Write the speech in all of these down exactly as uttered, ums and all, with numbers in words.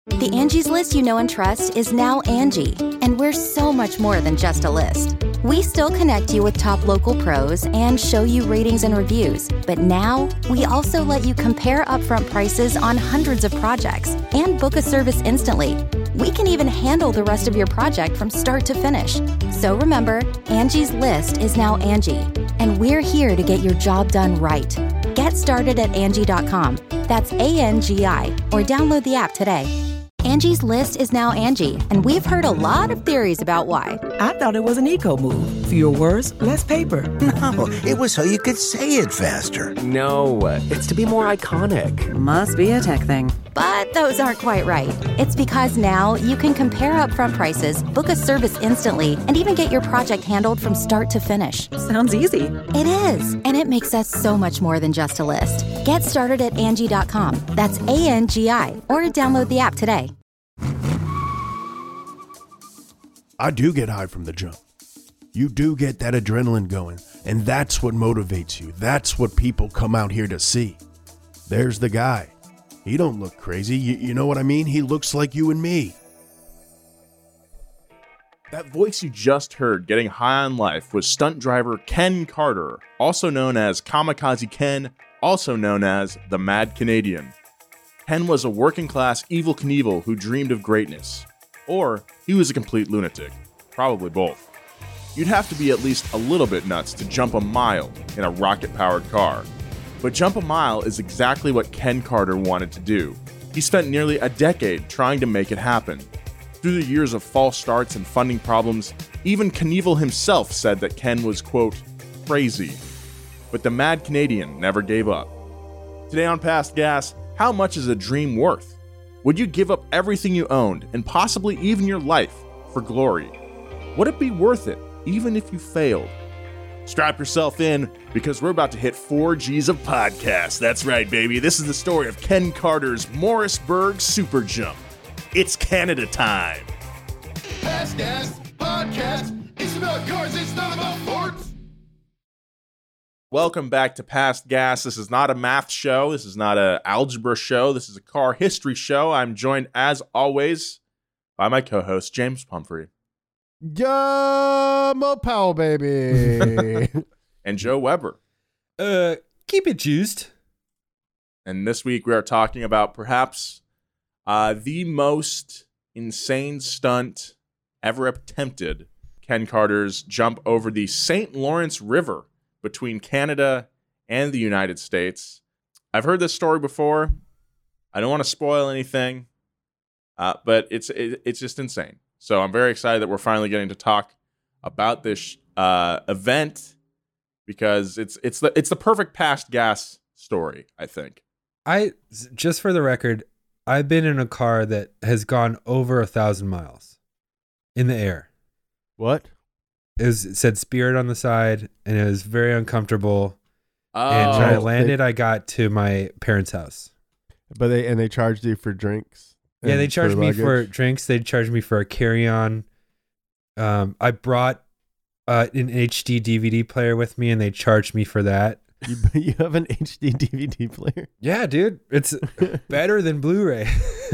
The Angie's List you know and trust is now Angie, and we're so much more than just a list. We still connect you with top local pros and show you ratings and reviews, but now we also let you compare upfront prices on hundreds of projects and book a service instantly. We can even handle the rest of your project from start to finish. So remember, Angie's List is now Angie, and we're here to get your job done right. Get started at Angie dot com. That's A N G I, or download the app today. Angie's List is now Angie, and we've heard a lot of theories about why. I thought it was an eco move. Fewer words, less paper. No, it was so you could say it faster. No, it's to be more iconic. Must be a tech thing. But those aren't quite right. It's because now you can compare upfront prices, book a service instantly, and even get your project handled from start to finish. Sounds easy. It is, and it makes us so much more than just a list. Get started at Angie dot com. That's A N G I, or download the app today. I do get high from the jump. You do get that adrenaline going, and that's what motivates you. That's what people come out here to see. There's the guy. He don't look crazy. You, you know what I mean? He looks like you and me. That voice you just heard getting high on life was stunt driver Ken Carter, also known as Kamikaze Ken, also known as the Mad Canadian. Ken was a working-class Evel Knievel who dreamed of greatness. Or he was a complete lunatic. Probably both. You'd have to be at least a little bit nuts to jump a mile in a rocket-powered car. But jump a mile is exactly what Ken Carter wanted to do. He spent nearly a decade trying to make it happen. Through the years of false starts and funding problems, even Knievel himself said that Ken was, quote, crazy. But the Mad Canadian never gave up. Today on Past Gas, how much is a dream worth? Would you give up everything you owned, and possibly even your life, for glory? Would it be worth it, even if you failed? Strap yourself in, because we're about to hit four G's of podcasts. That's right, baby. This is the story of Ken Carter's Morrisburg Super Jump. It's Canada time. Past Gas Podcast. It's about cars, it's not about forts. Welcome back to Past Gas. This is not a math show. This is not an algebra show. This is a car history show. I'm joined, as always, by my co-host, James Pumphrey. Yeah, Mo Powell, baby. And Joe Weber. Uh, keep it juiced. And this week we are talking about perhaps uh, the most insane stunt ever attempted. Ken Carter's jump over the Saint Lawrence River between Canada and the United States. I've heard this story before. I don't want to spoil anything, uh, but it's it, it's just insane. So I'm very excited that we're finally getting to talk about this uh, event, because it's it's the it's the perfect Past Gas story, I think. I just for the record, I've been in a car that has gone over a thousand miles in the air. What? It, was, it said Spirit on the side, and it was very uncomfortable. Oh, and when I landed, they, I got to my parents' house. But they and they charged you for drinks. Yeah, they charged me luggage? for drinks. They charged me for a carry-on. Um, I brought uh, an H D D V D player with me, and they charged me for that. You, you have an H D D V D player? Yeah, dude. It's better than Blu-ray.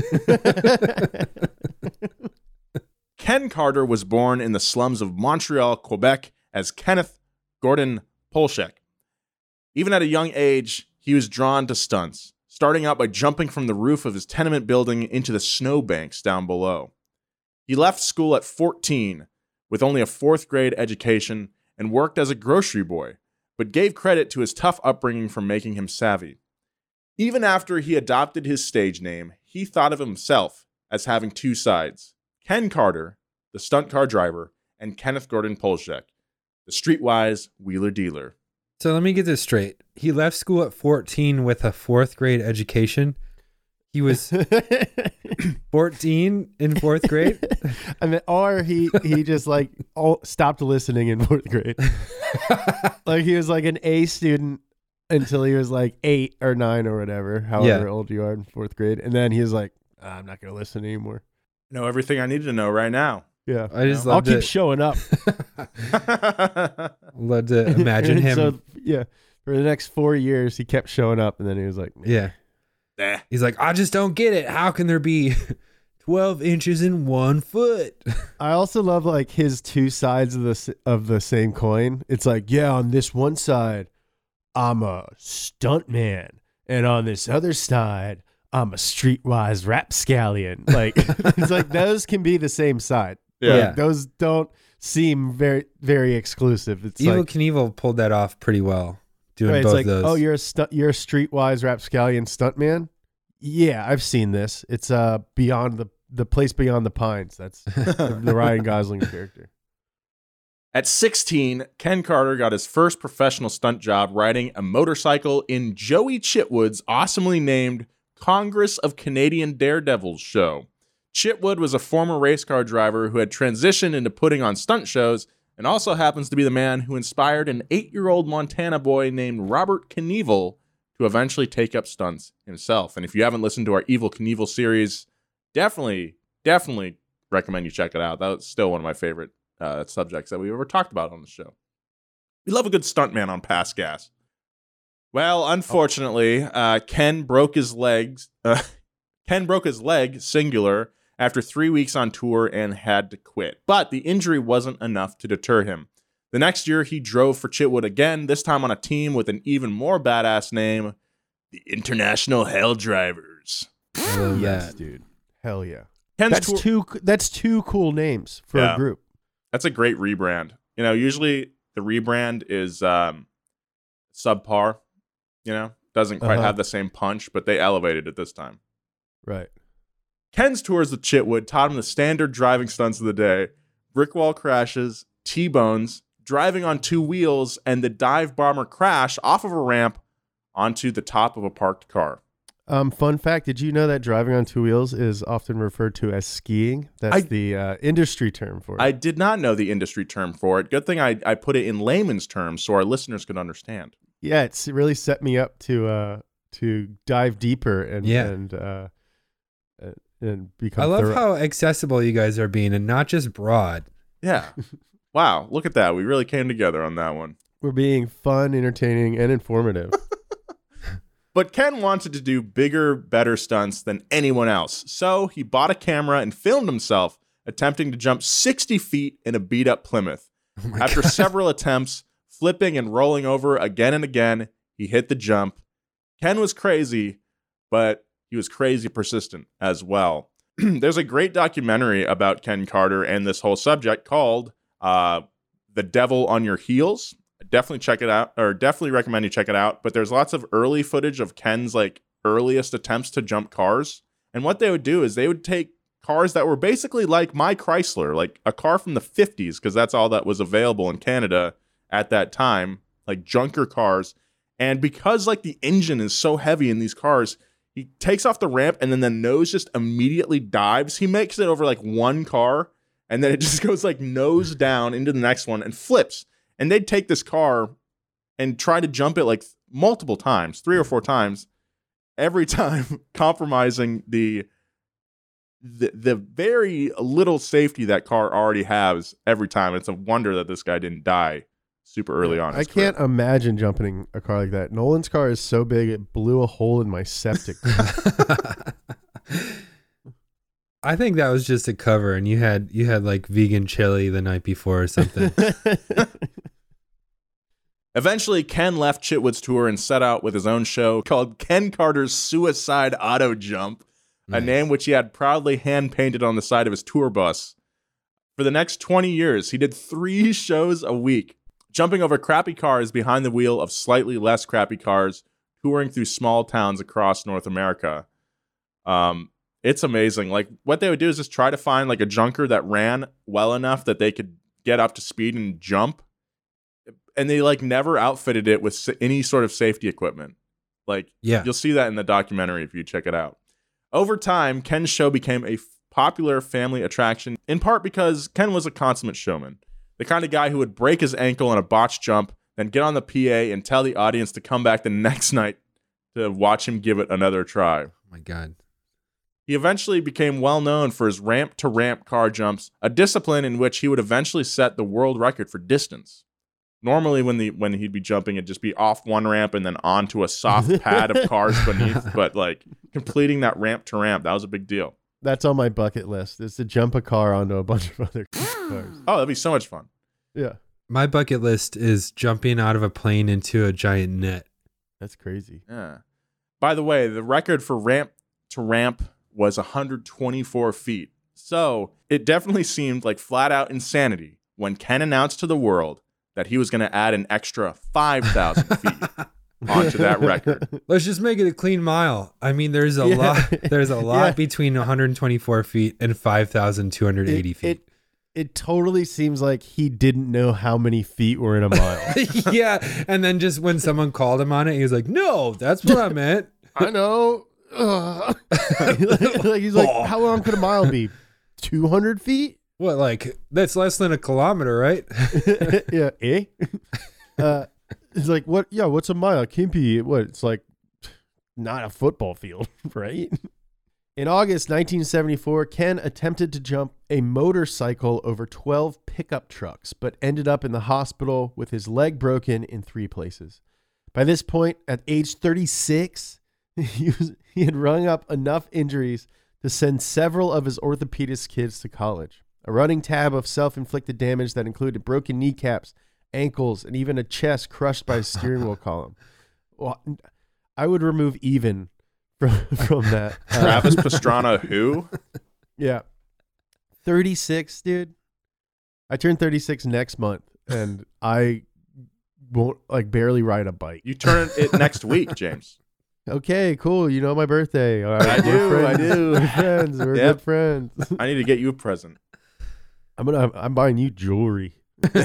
Ken Carter was born in the slums of Montreal, Quebec, as Kenneth Gordon Polchek. Even at a young age, he was drawn to stunts, starting out by jumping from the roof of his tenement building into the snowbanks down below. He left school at fourteen with only a fourth grade education and worked as a grocery boy, but gave credit to his tough upbringing for making him savvy. Even after he adopted his stage name, he thought of himself as having two sides: Ken Carter, the stunt car driver, and Kenneth Gordon Polchek, the streetwise wheeler dealer. So let me get this straight. He left school at fourteen with a fourth grade education. He was fourteen in fourth grade. I mean, or he he just like all, stopped listening in fourth grade. Like he was like an A student until he was like eight or nine or whatever, however Yeah. old you are in fourth grade, and then he was like, ah, I'm not going to listen anymore. Know everything I need to know right now. Yeah, I just I'll love keep to, showing up. love to imagine him. So, yeah, for the next four years, he kept showing up, and then he was like, yeah. Eh. He's like, I just don't get it. How can there be twelve inches in one foot. I also love like his two sides of the s- of the same coin. It's like, yeah, on this one side, I'm a stunt man, and on this other side, I'm a streetwise rapscallion. Like it's like those can be the same side. Yeah. Like, those don't seem very very exclusive. It's Evil like, Knievel pulled that off pretty well, doing right, both it's like, those. oh, you're a stu- you're a streetwise rapscallion stuntman. Yeah, I've seen this. It's uh beyond the the place beyond the pines. That's the, the Ryan Gosling character. At sixteen, Ken Carter got his first professional stunt job riding a motorcycle in Joey Chitwood's awesomely named Congress of Canadian Daredevils show. Chitwood was a former race car driver who had transitioned into putting on stunt shows and also happens to be the man who inspired an eight-year-old Montana boy named Robert Knievel to eventually take up stunts himself. And if you haven't listened to our Evil Knievel series, definitely, definitely recommend you check it out. That was still one of my favorite uh, subjects that we ever talked about on the show. We love a good stuntman on Pass Gas. Well, unfortunately, uh, Ken broke his legs. Uh, Ken broke his leg, singular, after three weeks on tour and had to quit. But the injury wasn't enough to deter him. The next year, he drove for Chitwood again, this time on a team with an even more badass name, the International Hell Drivers. I love Yes, that. dude. Hell yeah. Ken's That's tour- two. That's two cool names for Yeah. a group. That's a great rebrand. You know, usually the rebrand is um, subpar, you know, doesn't quite Uh-huh. have the same punch, but they elevated it this time. Right. Ken's tours with Chitwood taught him the standard driving stunts of the day: brick wall crashes, T-bones, driving on two wheels, and the dive bomber crash off of a ramp onto the top of a parked car. Um, fun fact: did you know that driving on two wheels is often referred to as skiing? That's I- the uh, industry term for it. I did not know the industry term for it. Good thing I, I put it in layman's terms so our listeners could understand. yeah, it's it really set me up to uh, to dive deeper and Yeah. and uh, uh, and become. I love thorough. how accessible you guys are being, and not just broad. Yeah. Wow, look at that. We really came together on that one. we're being fun, entertaining, and informative. But Ken wanted to do bigger, better stunts than anyone else. So he bought a camera and filmed himself attempting to jump sixty feet in a beat up Plymouth. Oh my After God. several attempts, flipping and rolling over again and again, he hit the jump. Ken was crazy, but he was crazy persistent as well. There's a great documentary about Ken Carter and this whole subject called uh, The Devil on Your Heels. Definitely check it out, or definitely recommend you check it out. But there's lots of early footage of Ken's like earliest attempts to jump cars. And what they would do is they would take cars that were basically like my Chrysler, like a car from the fifties, because that's all that was available in Canada at that time, like junker cars. And because like the engine is so heavy in these cars, he takes off the ramp and then the nose just immediately dives. He makes it over like one car and then it just goes like nose down into the next one and flips. And they'd take this car and try to jump it like multiple times, three or four times, every time compromising the the, the very little safety that car already has every time. It's a wonder that this guy didn't die super early on. in I his career. can't imagine jumping a car like that. Nolan's car is so big it blew a hole in my septic. I think that was just a cover, and you had you had like vegan chili the night before or something. Eventually, Ken left Chitwood's tour and set out with his own show called Ken Carter's Suicide Auto Jump, Nice. a name which he had proudly hand-painted on the side of his tour bus. For the next twenty years, he did three shows a week, jumping over crappy cars behind the wheel of slightly less crappy cars, touring through small towns across North America. Um, it's amazing. Like, what they would do is just try to find like a junker that ran well enough that they could get up to speed and jump. And they like never outfitted it with s- any sort of safety equipment. Like, Yeah. you'll see that in the documentary if you check it out. Over time, Ken's show became a f- popular family attraction, in part because Ken was a consummate showman. The kind of guy who would break his ankle on a botched jump, then get on the P A and tell the audience to come back the next night to watch him give it another try. Oh my God. He eventually became well known for his ramp-to-ramp car jumps, a discipline in which he would eventually set the world record for distance. Normally, when the when he'd be jumping, it'd just be off one ramp and then onto a soft pad of cars beneath. But like completing that ramp to ramp, that was a big deal. That's on my bucket list, is to jump a car onto a bunch of other cars. Oh, that'd be so much fun. Yeah. My bucket list is jumping out of a plane into a giant net. That's crazy. Yeah. By the way, the record for ramp to ramp was one hundred twenty-four feet. So it definitely seemed like flat out insanity when Ken announced to the world that he was going to add an extra five thousand feet onto that record. Let's just make it a clean mile. I mean, there's a Yeah. lot. There's a lot Yeah. between one hundred twenty-four feet and five thousand two hundred eighty It, feet. it it totally seems like he didn't know how many feet were in a mile. Yeah, and then just when someone called him on it, he was like, "No, that's what I meant." I know. Ugh. Like, he's like, how long could a mile be? two hundred feet? What, like that's less than a kilometer, right? Yeah, eh? Uh, it's like, what? Yeah, what's a mile? It can't be, what? It's like not a football field, right? In August nineteen seventy-four, Ken attempted to jump a motorcycle over twelve pickup trucks, but ended up in the hospital with his leg broken in three places. By this point, at age thirty-six, he, was, he had rung up enough injuries to send several of his orthopedist kids to college. A running tab of self-inflicted damage that included broken kneecaps, ankles, and even a chest crushed by a steering wheel column. Well, I would remove even from, from that. Uh, Travis Pastrana, who? Yeah. thirty-six, dude. I turn thirty-six next month, and I won't, like, barely ride a bike. You turn it next week, James. Okay, cool. You know my birthday. All right, I we're do, I friends. do. We're friends. We're Yep. good friends. I need to get you a present. I'm gonna. I'm buying you jewelry. All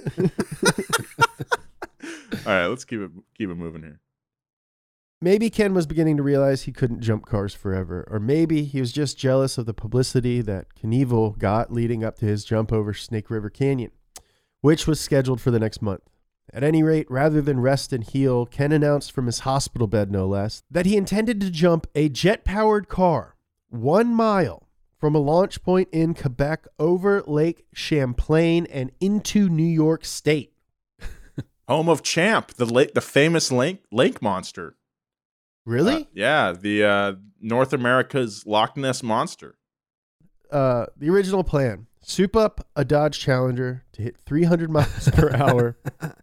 right, let's keep it keep it moving here. Maybe Ken was beginning to realize he couldn't jump cars forever, or maybe he was just jealous of the publicity that Knievel got leading up to his jump over Snake River Canyon, which was scheduled for the next month. At any rate, rather than rest and heal, Ken announced from his hospital bed, no less, that he intended to jump a jet-powered car one mile from a launch point in Quebec over Lake Champlain and into New York State. Home of Champ, the lake, the famous lake lake monster. Really? Uh, yeah, the uh, North America's Loch Ness monster. Uh, the original plan: soup up a Dodge Challenger to hit three hundred miles per hour.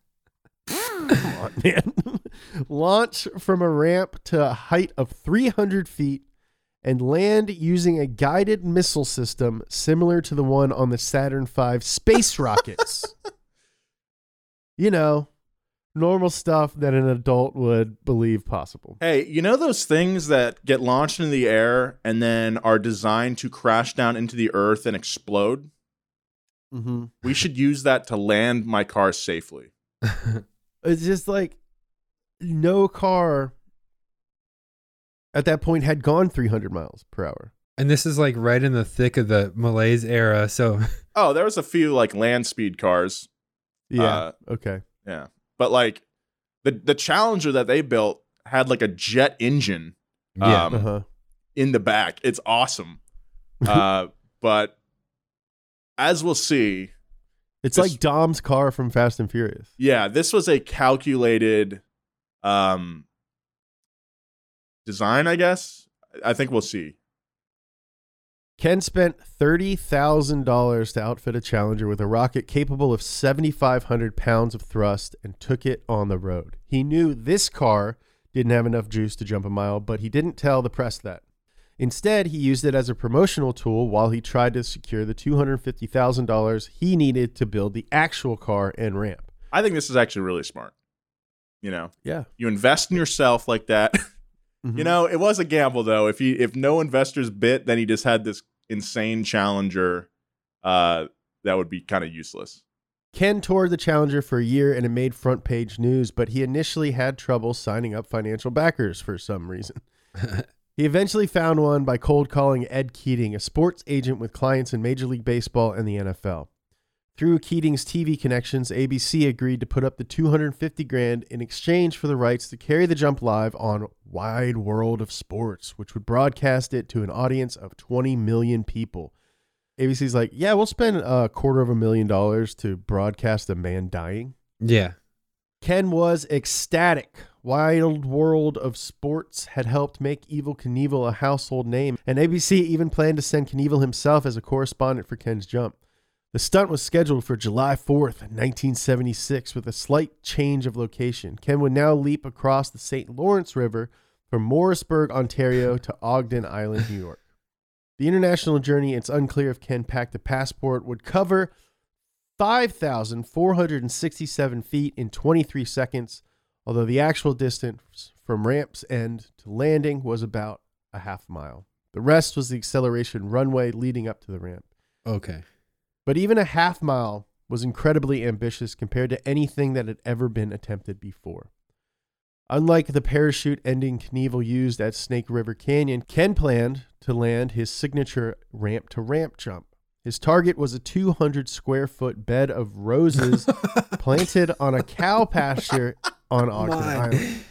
Come on, man. Launch from a ramp to a height of three hundred feet and land using a guided missile system similar to the one on the Saturn five space rockets. You know, normal stuff that an adult would believe possible. Hey, you know those things that get launched into the air and then are designed to crash down into the earth and explode? Mm-hmm. We should use that to land my car safely. It's just like no car at that point had gone three hundred miles per hour. And this is like right in the thick of the Malaise era. So Oh, there was a few like land speed cars. Yeah. Uh, okay. Yeah. But like the the Challenger that they built had like a jet engine Yeah. um, Uh-huh. in the back. It's awesome. Uh, but as we'll see, It's This- like Dom's car from Fast and Furious. yeah, this was a calculated um, design, I guess. I think we'll see. Ken spent thirty thousand dollars to outfit a Challenger with a rocket capable of seventy-five hundred pounds of thrust and took it on the road. He knew this car didn't have enough juice to jump a mile, but he didn't tell the press that. Instead, he used it as a promotional tool while he tried to secure the two hundred fifty thousand dollars he needed to build the actual car and ramp. I think this is actually really smart. You know, Yeah. you invest in yourself like that. You know, it was a gamble though. If he if no investors bit, then he just had this insane Challenger uh, that would be kind of useless. Ken toured the Challenger for a year and it made front page news, but he initially had trouble signing up financial backers for some reason. He eventually found one by cold calling Ed Keating, a sports agent with clients in Major League Baseball and the N F L. Through Keating's T V connections, A B C agreed to put up the two hundred fifty grand in exchange for the rights to carry the jump live on Wide World of Sports, which would broadcast it to an audience of twenty million people. A B C's like, yeah, we'll spend a quarter of a million dollars to broadcast a man dying. yeah. Ken was ecstatic. Wild World of Sports had helped make Evel Knievel a household name, and A B C even planned to send Knievel himself as a correspondent for Ken's jump. The stunt was scheduled for July fourth, nineteen seventy-six, with a slight change of location. Ken would now leap across the Saint Lawrence River from Morrisburg, Ontario to Ogden Island, New York. The international journey, it's unclear if Ken packed a passport, would cover five thousand four hundred sixty-seven feet in twenty-three seconds, although the actual distance from ramp's end to landing was about a half mile. The rest was the acceleration runway leading up to the ramp. Okay. But even a half mile was incredibly ambitious compared to anything that had ever been attempted before. Unlike the parachute ending Knievel used at Snake River Canyon, Ken planned to land his signature ramp-to-ramp jump. His target was a two hundred square foot bed of roses planted on a cow pasture on Ogden Island.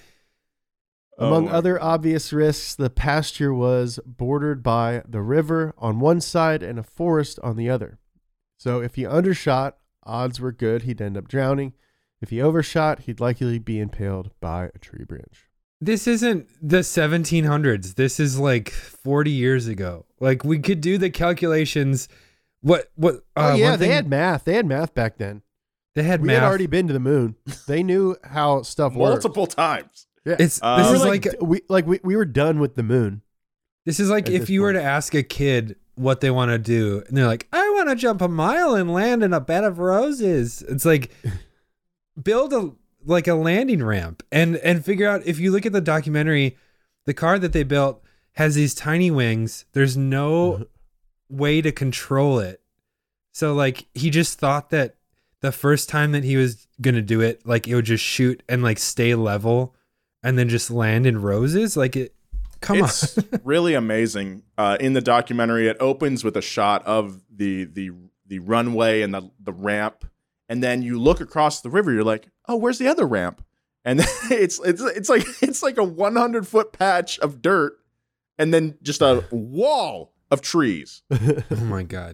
Among Oh other obvious risks, the pasture was bordered by the river on one side and a forest on the other. So if he undershot, odds were good he'd end up drowning. If he overshot, he'd likely be impaled by a tree branch. This isn't the seventeen hundreds. This is like forty years ago. Like, we could do the calculations. What, what, uh, oh, yeah, one they thing- had math. They had math back then. They had we math. had already been to the moon. They knew how stuff worked. Multiple times. Yeah. It's, Uh, this We is were like, we like we, we were done with the moon. this is like at if this you were point. to ask a kid what they want to do, and they're like, I want to jump a mile and land in a bed of roses. It's like, build a, like a landing ramp and, and figure out, if you look at the documentary, the car that they built has these tiny wings. There's no way to control it. So like, he just thought that the first time that he was going to do it, like it would just shoot and like stay level and then just land in roses. Like it, come it's on. really amazing. Uh, in the documentary, it opens with a shot of the the the runway and the the ramp, and then you look across the river. You're like, oh, where's the other ramp? And then it's it's it's like it's like a one hundred foot patch of dirt, and then just a wall of trees. Oh my God.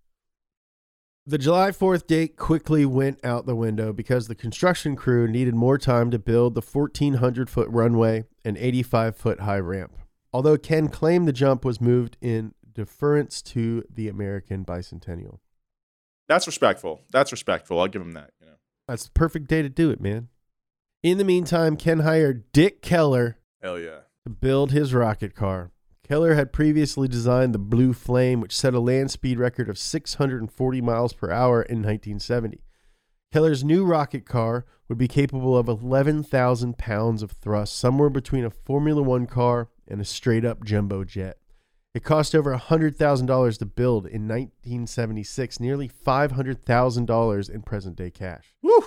The July fourth date quickly went out the window because the construction crew needed more time to build the fourteen hundred foot runway and eighty-five foot high ramp. Although Ken claimed the jump was moved in deference to the American bicentennial. That's respectful. That's respectful. I'll give him that. You know. That's the perfect day to do it, man. In the meantime, Ken hired Dick Keller Hell yeah. to build his rocket car. Keller had previously designed the Blue Flame, which set a land speed record of six hundred forty miles per hour in nineteen seventy. Keller's new rocket car would be capable of eleven thousand pounds of thrust, somewhere between a Formula One car and a straight-up jumbo jet. It cost over one hundred thousand dollars to build in nineteen seventy-six, nearly five hundred thousand dollars in present-day cash. Woo.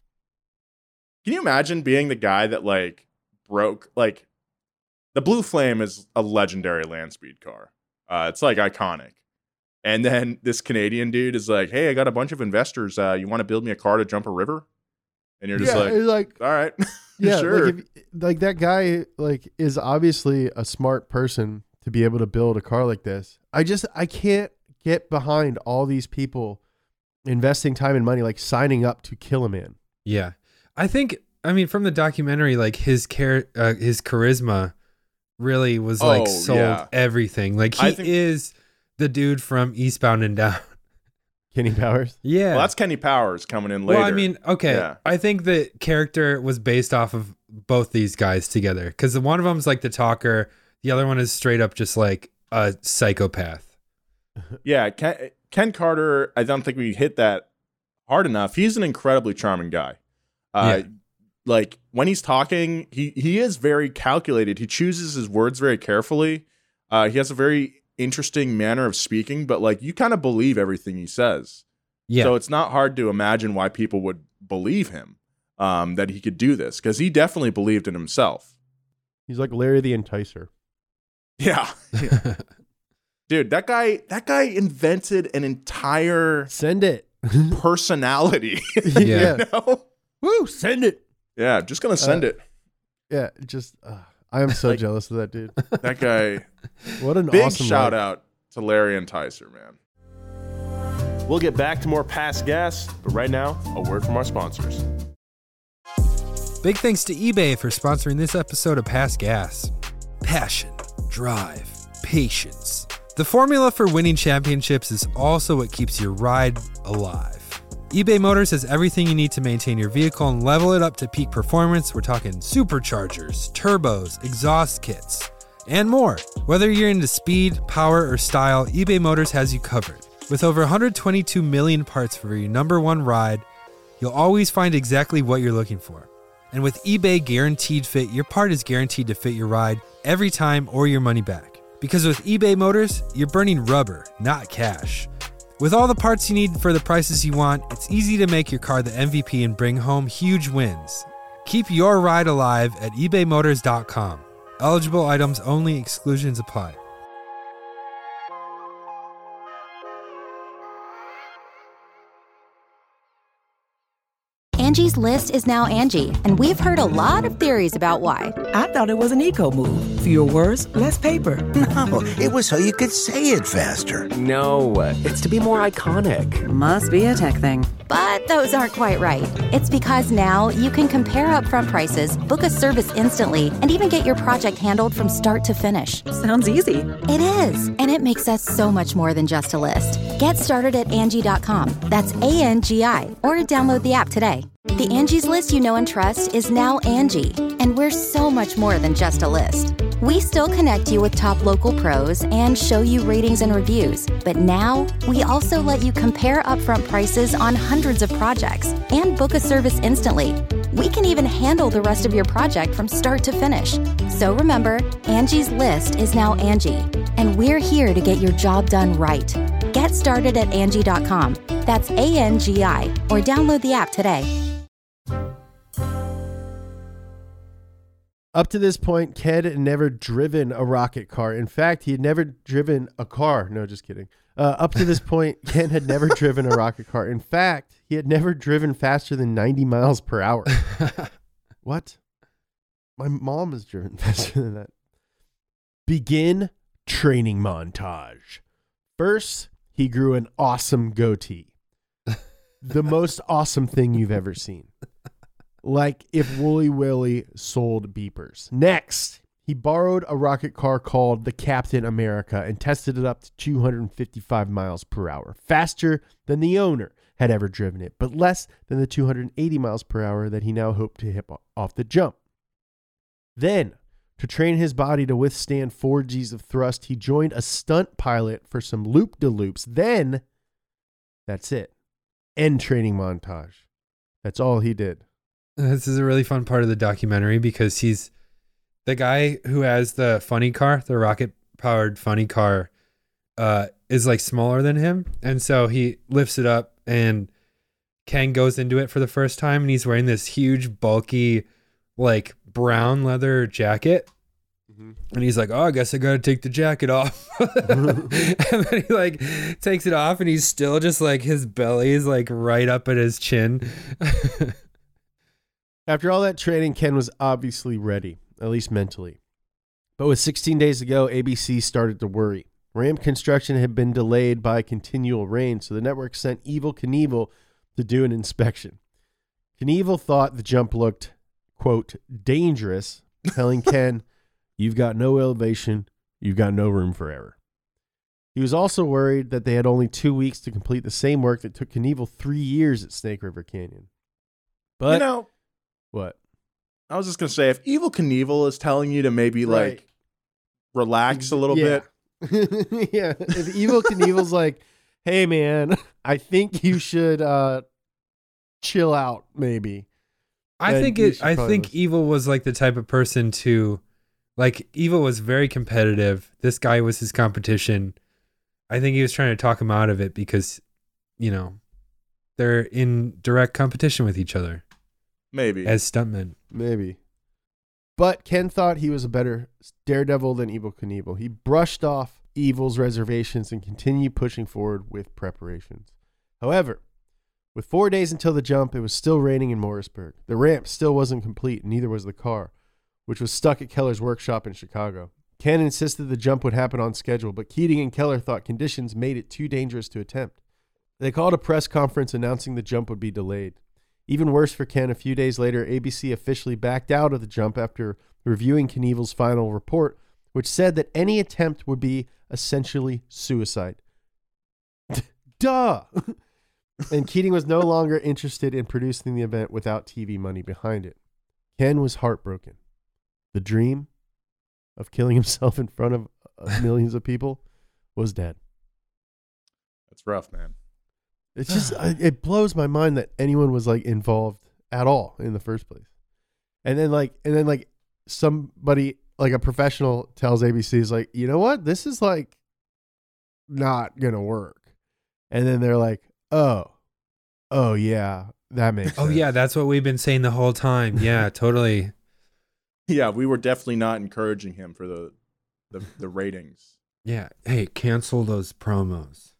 Can you imagine being the guy that like broke like the Blue Flame is a legendary land speed car. Uh, it's like iconic. And then this Canadian dude is like, hey, I got a bunch of investors. Uh, you want to build me a car to jump a river? And you're just yeah, like, it's like, all right, yeah, sure. like, if, like that guy like is obviously a smart person to be able to build a car like this. I just, I can't get behind all these people investing time and money, like signing up to kill a man. Yeah. I think, I mean, from the documentary, like his char- uh, his charisma really was like Oh, sold yeah. everything. Like I he think- is the dude from Eastbound and Down. Kenny Powers. Yeah. Well, that's Kenny Powers coming in later. Well, I mean, okay. Yeah. I think the character was based off of both these guys together because one of them's like the talker. The other one is straight up just like a psychopath. Yeah, Ken, Ken Carter, I don't think we hit that hard enough. He's an incredibly charming guy. Uh, Yeah. Like when he's talking, he, he is very calculated. He chooses his words very carefully. Uh, he has a very interesting manner of speaking, but like you kind of believe everything he says. Yeah. So it's not hard to imagine why people would believe him, um, that he could do this because he definitely believed in himself. He's like Larry the Enticer. Yeah. Dude, that guy, that guy invented an entire Send it. personality. Yeah. You know? Woo, send it. Yeah, I'm just gonna send Uh, it. Yeah, just uh, I am so Like- jealous of that dude. That guy. What an Big awesome shout life. out to Larry Enticer, man. We'll get back to more Past Gas, but right now, a word from our sponsors. Big thanks to eBay for sponsoring this episode of Past Gas. Passion, drive, patience. The formula for winning championships is also what keeps your ride alive. eBay Motors has everything you need to maintain your vehicle and level it up to peak performance. We're talking superchargers, turbos, exhaust kits, and more. Whether you're into speed, power, or style, eBay Motors has you covered. With over one hundred twenty-two million parts for your number one ride, you'll always find exactly what you're looking for. And with eBay Guaranteed Fit, your part is guaranteed to fit your ride every time or your money back. Because with eBay Motors, you're burning rubber, not cash. With all the parts you need for the prices you want, it's easy to make your car the M V P and bring home huge wins. Keep your ride alive at ebay motors dot com. Eligible items only, exclusions apply. Angie's List is now Angie, and we've heard a lot of theories about why. I thought it was an eco move. Fewer words, less paper. No, it was so you could say it faster. No, it's to be more iconic. Must be a tech thing. But those aren't quite right. It's because now you can compare upfront prices, book a service instantly, and even get your project handled from start to finish. Sounds easy. It is, and it makes us so much more than just a list. Get started at Angie dot com. That's A N G I, or download the app today. The Angie's List you know and trust is now Angie, and we're so much more than just a list. We still connect you with top local pros and show you ratings and reviews, but now we also let you compare upfront prices on hundreds of projects and book a service instantly. We can even handle the rest of your project from start to finish. So remember, Angie's List is now Angie, and we're here to get your job done right. Get started at Angie dot com. That's A N G I, or download the app today. Up to this point, Ken had never driven a rocket car. In fact, he had never driven a car. No, just kidding. Uh, up to this point, Ken had never driven a rocket car. In fact, he had never driven faster than ninety miles per hour. What? My mom has driven faster than that. Begin training montage. First, he grew an awesome goatee. The most awesome thing you've ever seen. Like if Wooly Willy sold beepers. Next, he borrowed a rocket car called the Captain America and tested it up to two hundred fifty-five miles per hour. Faster than the owner had ever driven it, but less than the two hundred eighty miles per hour that he now hoped to hit off the jump. Then, to train his body to withstand four G's of thrust, he joined a stunt pilot for some loop-de-loops. Then, that's it. End training montage. That's all he did. This is a really fun part of the documentary because he's the guy who has the funny car, the rocket powered funny car, uh, is like smaller than him. And so he lifts it up and Ken goes into it for the first time and he's wearing this huge, bulky, like brown leather jacket. Mm-hmm. And he's like, oh, I guess I got to take the jacket off. And then he like takes it off and he's still just like his belly is like right up at his chin. After all that training, Ken was obviously ready, at least mentally. But with sixteen days to go, A B C started to worry. Ramp construction had been delayed by continual rain, so the network sent Evel Knievel to do an inspection. Knievel thought the jump looked, quote, dangerous, telling Ken, you've got no elevation, you've got no room for error. He was also worried that they had only two weeks to complete the same work that took Knievel three years at Snake River Canyon. But, you know, what? I was just going to say, if Evel Knievel is telling you to maybe Right. like relax a little Yeah. bit. Yeah. If Evel Knievel's like, hey, man, I think you should uh, chill out, maybe. I then think you it. should I probably think listen. Evil was like the type of person to, like, Evil was very competitive. This guy was his competition. I think he was trying to talk him out of it because, you know, they're in direct competition with each other Maybe. as stuntmen. Maybe. But Ken thought he was a better daredevil than Evel Knievel. He brushed off Evil's reservations and continued pushing forward with preparations. However, with four days until the jump, it was still raining in Morrisburg. The ramp still wasn't complete, and neither was the car, which was stuck at Keller's workshop in Chicago. Ken insisted the jump would happen on schedule, but Keating and Keller thought conditions made it too dangerous to attempt. They called a press conference announcing the jump would be delayed. Even worse for Ken, a few days later, A B C officially backed out of the jump after reviewing Knievel's final report, which said that any attempt would be essentially suicide. Duh! And Keating was no longer interested in producing the event without T V money behind it. Ken was heartbroken. The dream of killing himself in front of uh, millions of people was dead. That's rough, man. It's just, I- it blows my mind that anyone was like involved at all in the first place. And then like, and then like somebody, like a professional tells A B C, is like, you know what? This is like not going to work. And then they're like, oh, oh yeah, that makes Oh sense. yeah, that's what we've been saying the whole time. Yeah, totally. Yeah, we were definitely not encouraging him for the the, the ratings. Yeah. Hey, cancel those promos.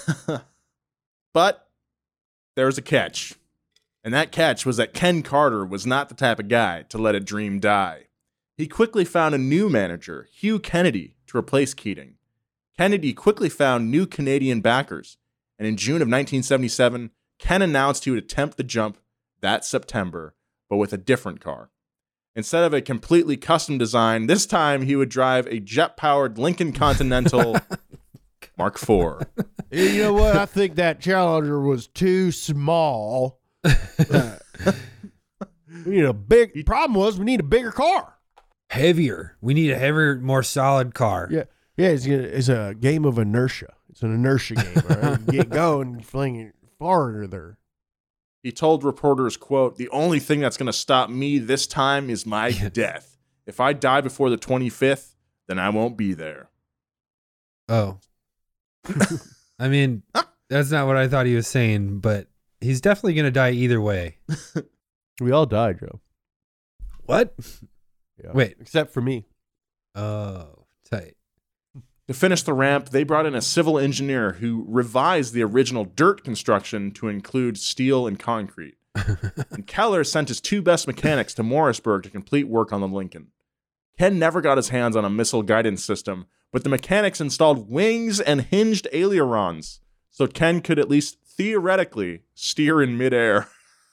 But there was a catch. And that catch was that Ken Carter was not the type of guy to let a dream die. He quickly found a new manager, Hugh Kennedy, to replace Keating. Kennedy quickly found new Canadian backers, and in June of nineteen seventy-seven, Ken announced he would attempt the jump that September, but with a different car. Instead of a completely custom design, this time he would drive a jet-powered Lincoln Continental Mark four. You know what? I think that Challenger was too small. We need a big problem was we need a bigger car. Heavier. We need a heavier, more solid car. Yeah. Yeah, it's, it's a game of inertia. It's an inertia game. All right? You get going, you fling it farther. He told reporters, quote, "The only thing that's going to stop me this time is my death. If I die before the twenty-fifth, then I won't be there." Oh. I mean, that's not what I thought he was saying, but he's definitely going to die either way. We all died, Joe. What? Yeah. Wait. Except for me. Oh, tight. To finish the ramp, they brought in a civil engineer who revised the original dirt construction to include steel and concrete. And Keller sent his two best mechanics to Morrisburg to complete work on the Lincoln. Ken never got his hands on a missile guidance system, but the mechanics installed wings and hinged ailerons, so Ken could at least theoretically steer in midair.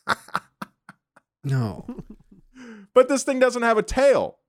No. But this thing doesn't have a tail.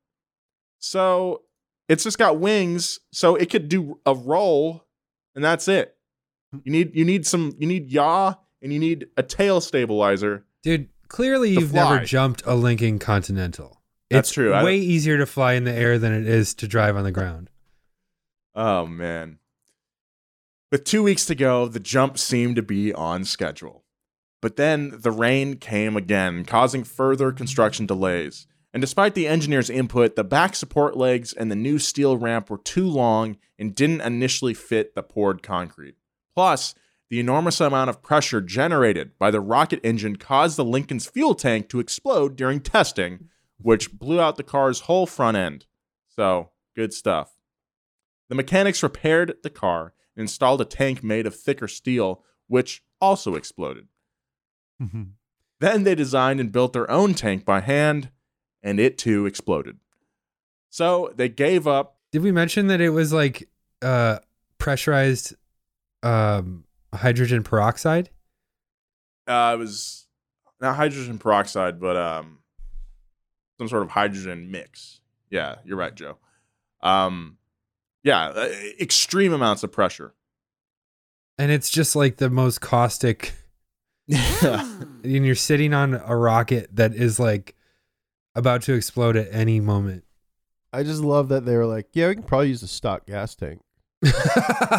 So it's just got wings, so it could do a roll, and that's it. You need you need some you need yaw and you need a tail stabilizer. Dude, clearly To you've fly. never jumped a Lincoln Continental. That's it's true. I- way easier to fly in the air than it is to drive on the ground. Oh man. With two weeks to go, the jump seemed to be on schedule. But then the rain came again, causing further construction delays. And despite the engineer's input, the back support legs and the new steel ramp were too long and didn't initially fit the poured concrete. Plus, the enormous amount of pressure generated by the rocket engine caused the Lincoln's fuel tank to explode during testing, which blew out the car's whole front end. So, good stuff. The mechanics repaired the car and installed a tank made of thicker steel, which also exploded. Mm-hmm. Then they designed and built their own tank by hand, and it too exploded. So they gave up. Did we mention that it was like uh, pressurized um, hydrogen peroxide? Uh, it was not hydrogen peroxide, but um, some sort of hydrogen mix. Yeah, you're right, Joe. Um, yeah, uh, extreme amounts of pressure. And it's just like the most caustic. Yeah. And you're sitting on a rocket that is like about to explode at any moment. I just love that they were like, yeah, we can probably use a stock gas tank. Let's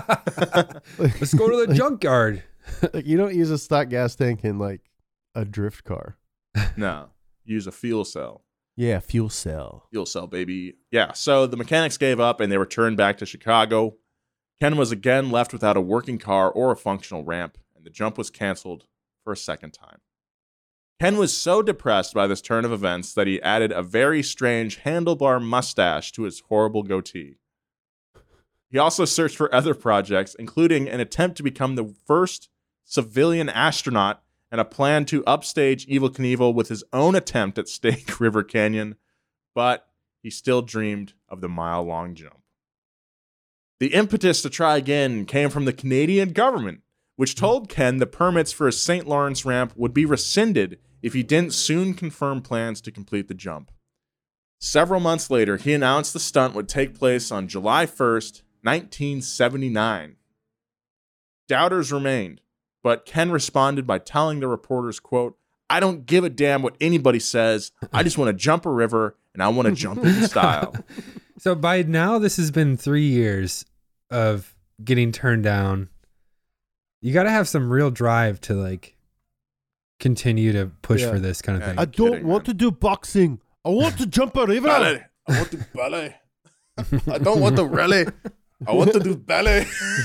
go to the Like- junkyard. Like, you don't use a stock gas tank in like a drift car. No, use a fuel cell. Yeah, fuel cell. Fuel cell, baby. Yeah, so the mechanics gave up and they returned back to Chicago. Ken was again left without a working car or a functional ramp, and the jump was canceled for a second time. Ken was so depressed by this turn of events that he added a very strange handlebar mustache to his horrible goatee. He also searched for other projects, including an attempt to become the first civilian astronaut and a plan to upstage Evel Knievel with his own attempt at Snake River Canyon, but he still dreamed of the mile-long jump. The impetus to try again came from the Canadian government, which told Ken the permits for his Saint Lawrence ramp would be rescinded if he didn't soon confirm plans to complete the jump. Several months later, he announced the stunt would take place on July first, nineteen seventy-nine. Doubters remained, but Ken responded by telling the reporters, quote, "I don't give a damn what anybody says. I just want to jump a river, and I want to jump in style." So by now, this has been three years of getting turned down. You got to have some real drive to like continue to push Yeah. for this kind of Yeah. thing. I don't kidding, want man. to do boxing. I want to jump a river. Ballet. I want to ballet. I don't want to rally. I want to do ballet.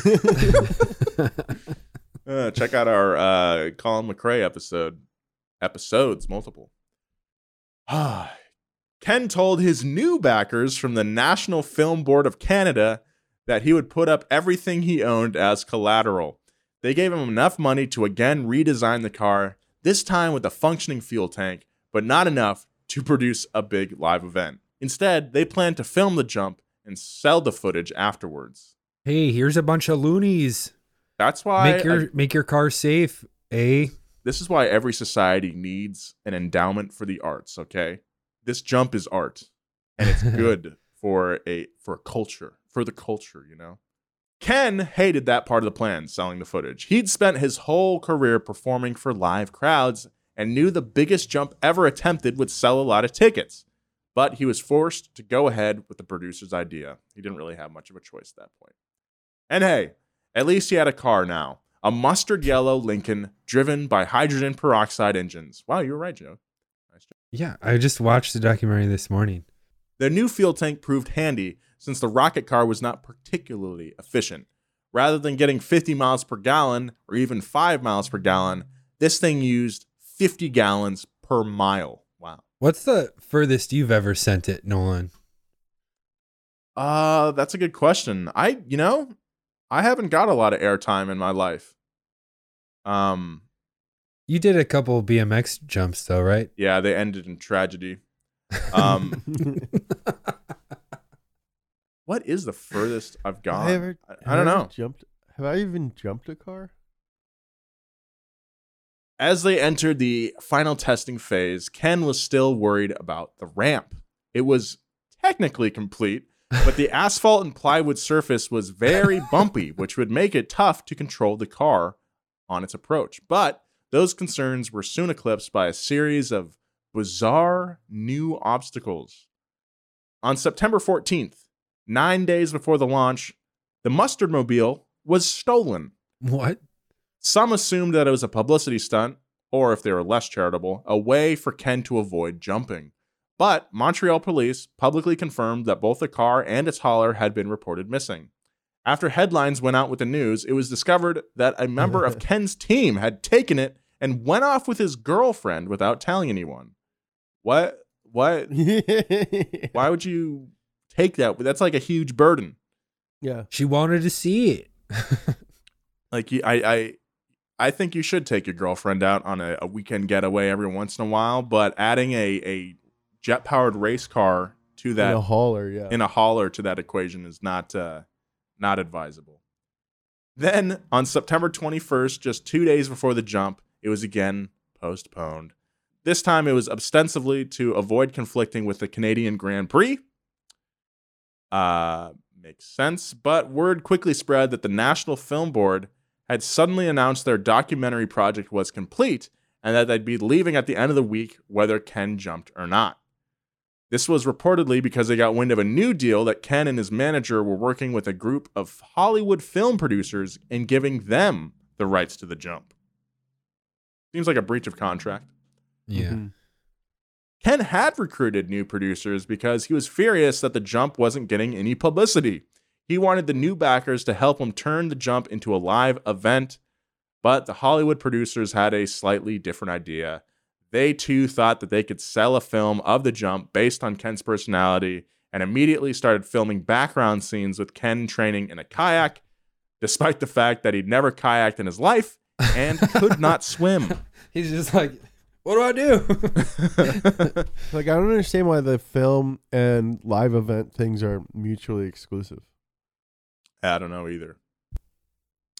uh, check out our uh, Colin McRae episode. Episodes, multiple. Ken told his new backers from the National Film Board of Canada that he would put up everything he owned as collateral. They gave him enough money to again redesign the car, this time with a functioning fuel tank, but not enough to produce a big live event. Instead, they planned to film the jump and sell the footage afterwards. Hey, here's a bunch of loonies. That's why Make your I- make your car safe, eh? this is why every society needs an endowment for the arts, okay? This jump is art, and it's good for a for a culture, for the culture, you know? Ken hated that part of the plan, selling the footage. He'd spent his whole career performing for live crowds and knew the biggest jump ever attempted would sell a lot of tickets. But he was forced to go ahead with the producer's idea. He didn't really have much of a choice at that point. And hey, at least he had a car now. A mustard yellow Lincoln driven by hydrogen peroxide engines. Wow, you were right, Joe. Nice job. Yeah, I just watched the documentary this morning. The new fuel tank proved handy since the rocket car was not particularly efficient. Rather than getting fifty miles per gallon or even five miles per gallon, this thing used fifty gallons per mile. Wow. What's the furthest you've ever sent it, Nolan? Uh, that's a good question. I, you know, I haven't got a lot of airtime in my life. Um, You did a couple B M X jumps though, right? yeah, they ended in tragedy. Um, what is the furthest I've gone? I, ever, I, I have don't ever know. Jumped? Have I even jumped a car? As they entered the final testing phase, Ken was still worried about the ramp. It was technically complete, but the asphalt and plywood surface was very bumpy, which would make it tough to control the car on its approach. But those concerns were soon eclipsed by a series of bizarre new obstacles. On September fourteenth, nine days before the launch, the Mustard Mobile was stolen. What? Some assumed that it was a publicity stunt, or if they were less charitable, a way for Ken to avoid jumping. But Montreal police publicly confirmed that both the car and its hauler had been reported missing. After headlines went out with the news, it was discovered that a member of Ken's team had taken it and went off with his girlfriend without telling anyone. What? What? Why would you take that? That's like a huge burden. Yeah. She wanted to see it. Like, you- I, I, I think you should take your girlfriend out on a, a weekend getaway every once in a while, but adding a, a jet-powered race car to that In a hauler, yeah. in a hauler to that equation is not uh, not advisable. Then on September twenty-first, just two days before the jump, it was again postponed. This time it was ostensibly to avoid conflicting with the Canadian Grand Prix. Uh, makes sense, but word quickly spread that the National Film Board had suddenly announced their documentary project was complete and that they'd be leaving at the end of the week whether Ken jumped or not. This was reportedly because they got wind of a new deal that Ken and his manager were working with a group of Hollywood film producers and giving them the rights to the jump. Seems like a breach of contract. Yeah. Mhm. Ken had recruited new producers because he was furious that the jump wasn't getting any publicity. He wanted the new backers to help him turn the jump into a live event, but the Hollywood producers had a slightly different idea. They too thought that they could sell a film of the jump based on Ken's personality and immediately started filming background scenes with Ken training in a kayak, despite the fact that he'd never kayaked in his life and could not swim. He's just like, what do I do? Like, I don't understand why the film and live event things are mutually exclusive. I don't know either.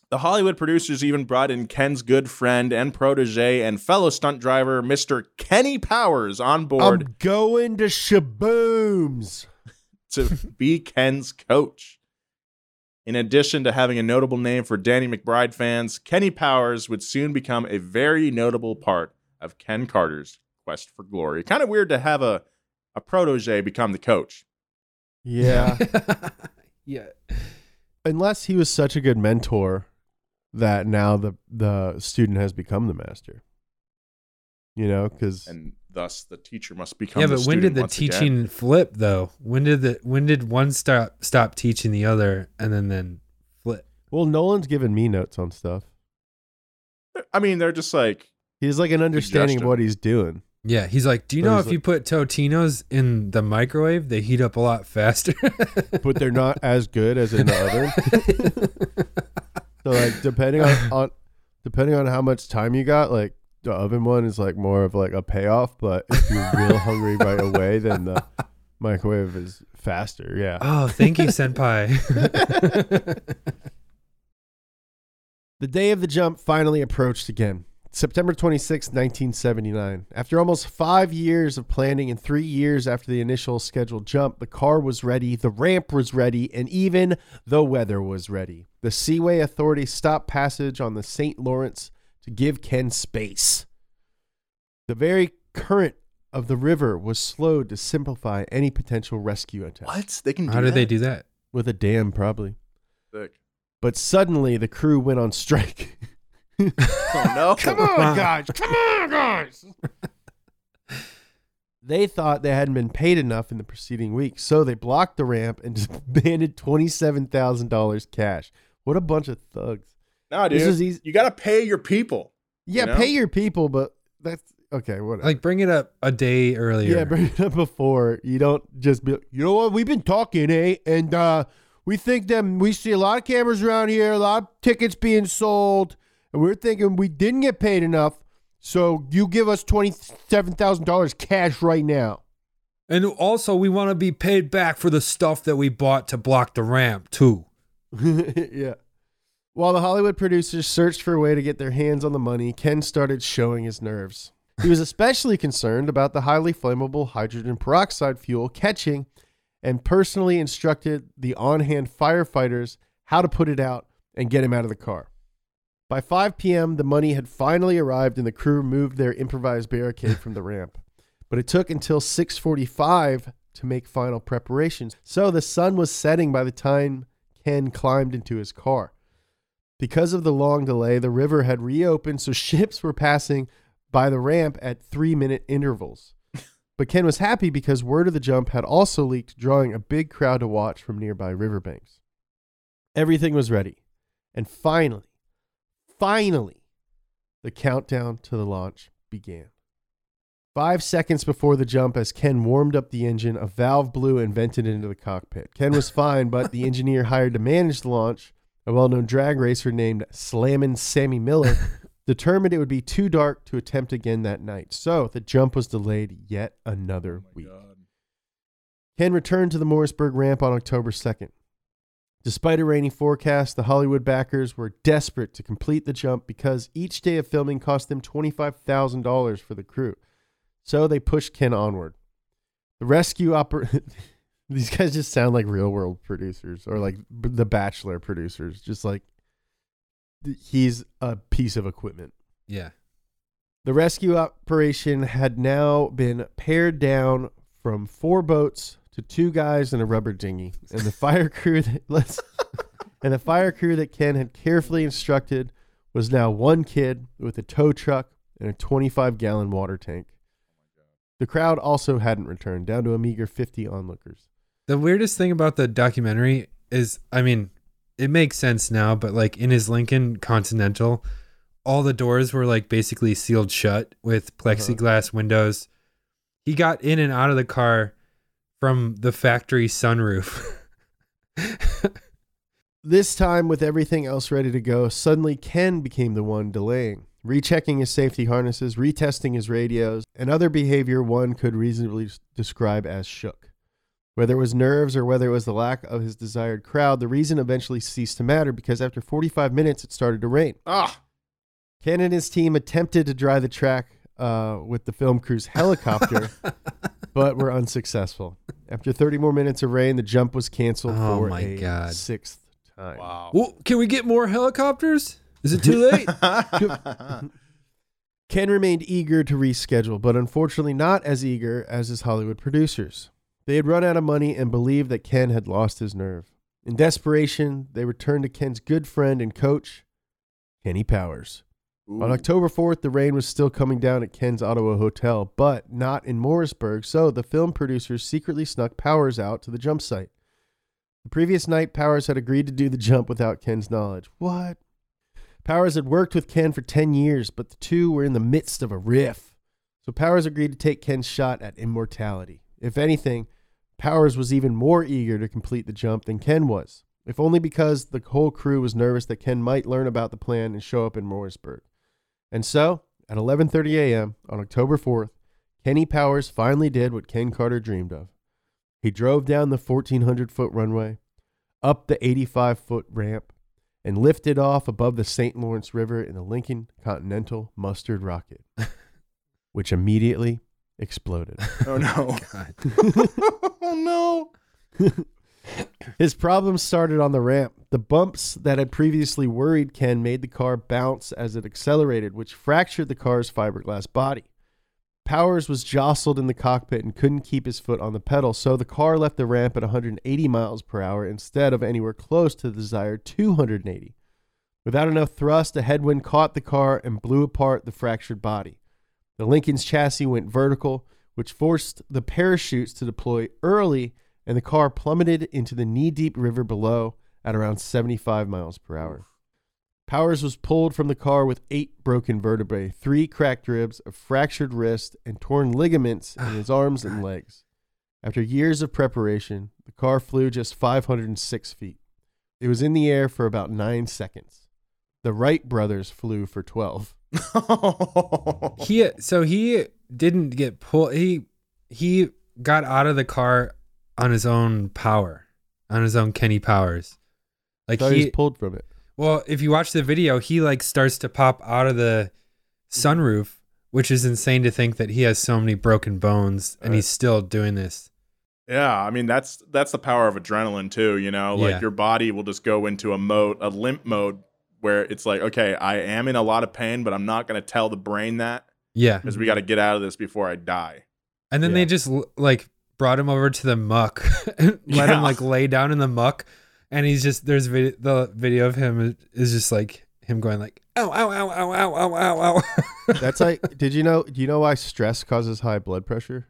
The Hollywood producers even brought in Ken's good friend and protege and fellow stunt driver, Mister Kenny Powers, on board. I'm going to Shabooms to be Ken's coach. In addition to having a notable name for Danny McBride fans, Kenny Powers would soon become a very notable part of Ken Carter's quest for glory. Kind of weird to have a, a protege become the coach. Yeah. Yeah. Unless he was such a good mentor that now the, the student has become the master. You know, because... And thus the teacher must become yeah, the but when did the teaching again. flip, though? When did the when did one stop stop teaching the other and then, then flip? Well, Nolan's given me notes on stuff. I mean, they're just like... He has like an understanding of what he's doing. Yeah, he's like, do you So know he's if you put Totinos in the microwave, they heat up a lot faster? But they're not as good as in the oven. So like depending on, on depending on how much time you got, like the oven one is like more of like a payoff. But if you're real hungry right away, then the microwave is faster. Yeah. Oh, thank you, senpai. The day of the jump finally approached again. September twenty-sixth, nineteen seventy-nine. After almost five years of planning and three years after the initial scheduled jump, the car was ready, the ramp was ready, and even the weather was ready. The Seaway Authority stopped passage on the Saint Lawrence to give Ken space. The very current of the river was slowed to simplify any potential rescue attempt. What? They can do How did that? they do that? With a dam, probably. Sick. But suddenly the crew went on strike. Oh, no. Come on, guys. Come on, guys. They thought they hadn't been paid enough in the preceding week, so they blocked the ramp and demanded twenty-seven thousand dollars cash. What a bunch of thugs. No, dude. This is easy. You got to pay your people. Yeah, you know? pay your people, but that's okay. Whatever. Like, bring it up a day earlier. Yeah, bring it up before. You don't just be, you know what? We've been talking, eh? And uh, we think that we see a lot of cameras around here, a lot of tickets being sold. And we're thinking we didn't get paid enough, so you give us twenty-seven thousand dollars cash right now. And also, we want to be paid back for the stuff that we bought to block the ramp, too. Yeah. While the Hollywood producers searched for a way to get their hands on the money, Ken started showing his nerves. He was especially concerned about the highly flammable hydrogen peroxide fuel catching and personally instructed the on-hand firefighters how to put it out and get him out of the car. By five p.m., the money had finally arrived and the crew moved their improvised barricade from the ramp. But it took until six forty-five to make final preparations. So the sun was setting by the time Ken climbed into his car. Because of the long delay, the river had reopened, so ships were passing by the ramp at three-minute intervals. But Ken was happy because word of the jump had also leaked, drawing a big crowd to watch from nearby riverbanks. Everything was ready. And finally, Finally, the countdown to the launch began. Five seconds before the jump, as Ken warmed up the engine, a valve blew and vented into the cockpit. Ken was fine, but the engineer hired to manage the launch, a well-known drag racer named Slammin' Sammy Miller, determined it would be too dark to attempt again that night. So the jump was delayed yet another Oh week. God. Ken returned to the Morrisburg ramp on October second. Despite a rainy forecast, the Hollywood backers were desperate to complete the jump because each day of filming cost them twenty-five thousand dollars for the crew. So they pushed Ken onward. The rescue oper- These guys just sound like real world producers or like b- the Bachelor producers. Just like th- he's a piece of equipment. Yeah. The rescue operation had now been pared down from four boats to two guys in a rubber dinghy, and the fire crew that let's and the fire crew that Ken had carefully instructed was now one kid with a tow truck and a twenty-five gallon water tank. The crowd also hadn't returned, down to a meager fifty onlookers. The weirdest thing about the documentary is, I mean, it makes sense now, but like in his Lincoln Continental, all the doors were like basically sealed shut with plexiglass uh-huh. windows. He got in and out of the car from the factory sunroof. This time, with everything else ready to go, suddenly Ken became the one delaying, rechecking his safety harnesses, retesting his radios, and other behavior one could reasonably describe as shook. Whether it was nerves or whether it was the lack of his desired crowd, the reason eventually ceased to matter because after forty-five minutes, it started to rain. Ah. Ken and his team attempted to dry the track uh, with the film crew's helicopter, but were unsuccessful. After thirty more minutes of rain, the jump was canceled Oh for my a God. sixth time. Wow. Well, can we get more helicopters? Is it too late? Ken remained eager to reschedule, but unfortunately not as eager as his Hollywood producers. They had run out of money and believed that Ken had lost his nerve. In desperation, they returned to Ken's good friend and coach, Kenny Powers. Ooh. On October fourth, the rain was still coming down at Ken's Ottawa hotel, but not in Morrisburg, so the film producers secretly snuck Powers out to the jump site. The previous night, Powers had agreed to do the jump without Ken's knowledge. What? Powers had worked with Ken for ten years, but the two were in the midst of a riff. So Powers agreed to take Ken's shot at immortality. If anything, Powers was even more eager to complete the jump than Ken was, if only because the whole crew was nervous that Ken might learn about the plan and show up in Morrisburg. And so, at eleven thirty a.m. on October fourth, Kenny Powers finally did what Ken Carter dreamed of. He drove down the fourteen hundred foot runway, up the eighty-five foot ramp, and lifted off above the Saint Lawrence River in the Lincoln Continental Mustard rocket, which immediately exploded. Oh, no. God. Oh, no. His problems started on the ramp. The bumps that had previously worried Ken made the car bounce as it accelerated, which fractured the car's fiberglass body. Powers was jostled in the cockpit and couldn't keep his foot on the pedal, so the car left the ramp at one hundred eighty miles per hour instead of anywhere close to the desired two hundred eighty. Without enough thrust, a headwind caught the car and blew apart the fractured body. The Lincoln's chassis went vertical, which forced the parachutes to deploy early, and the car plummeted into the knee-deep river below at around seventy-five miles per hour. Powers was pulled from the car with eight broken vertebrae, three cracked ribs, a fractured wrist, and torn ligaments in his arms and legs. After years of preparation, the car flew just five hundred six feet. It was in the air for about nine seconds. The Wright brothers flew for twelve. he so he didn't get pulled. He he got out of the car on his own power, on his own Kenny Powers. Like he, he was pulled from it. Well, if you watch the video, he like starts to pop out of the sunroof, which is insane to think that he has so many broken bones and right. he's still doing this. Yeah, I mean that's that's the power of adrenaline too. You know, like Yeah. your body will just go into a mode, a limp mode, where it's like, okay, I am in a lot of pain, but I'm not going to tell the brain that. Yeah, because we got to get out of this before I die. And then Yeah. they just like brought him over to the muck, and let Yeah. him like lay down in the muck, and he's just there's vid- the video of him is just like him going like ow ow ow ow ow ow ow ow. That's like, did you know, do you know why stress causes high blood pressure?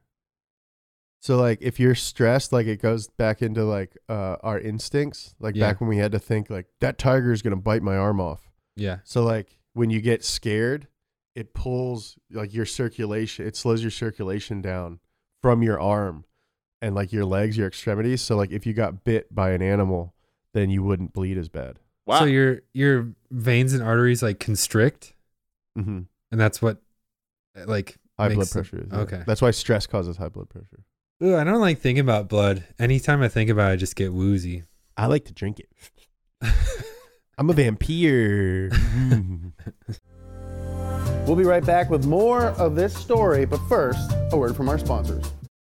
So like if you're stressed, like it goes back into like uh, our instincts, like Yeah. back when we had to think like that tiger is going to bite my arm off. Yeah, So like when you get scared, it pulls like your circulation, it slows your circulation down from your arm and like your legs, your extremities. So like if you got bit by an animal, then you wouldn't bleed as bad. Wow. so your your veins and arteries like constrict, Mm-hmm. and that's what like High makes blood them- pressure. Is, yeah. Okay. That's why stress causes high blood pressure. Ooh, I don't like thinking about blood. Anytime I think about it, I just get woozy. I like to drink it. I'm a vampire. Mm. We'll be right back with more of this story, but first, a word from our sponsors.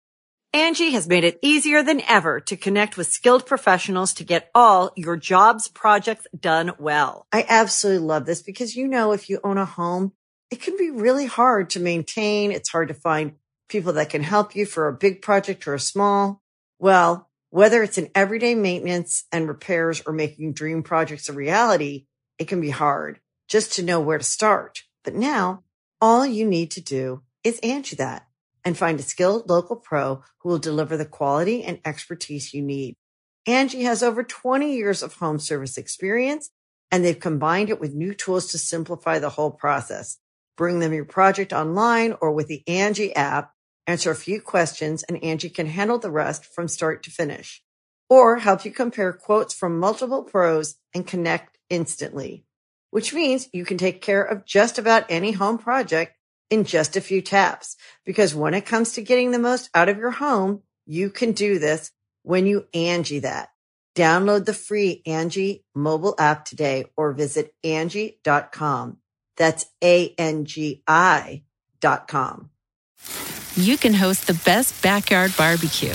Angie has made it easier than ever to connect with skilled professionals to get all your jobs projects done well. I absolutely love this because, you know, if you own a home, it can be really hard to maintain. It's hard to find people that can help you for a big project or a small. Well, whether it's in everyday maintenance and repairs or making dream projects a reality, it can be hard just to know where to start. But now all you need to do is Angie that and find a skilled local pro who will deliver the quality and expertise you need. Angie has over twenty years of home service experience, and they've combined it with new tools to simplify the whole process. Bring them your project online or with the Angie app, answer a few questions, and Angie can handle the rest from start to finish. Or help you compare quotes from multiple pros and connect instantly, which means you can take care of just about any home project in just a few taps. Because when it comes to getting the most out of your home, you can do this when you Angie that. Download the free Angie mobile app today or visit Angie dot com. That's A N G I dot com. You can host the best backyard barbecue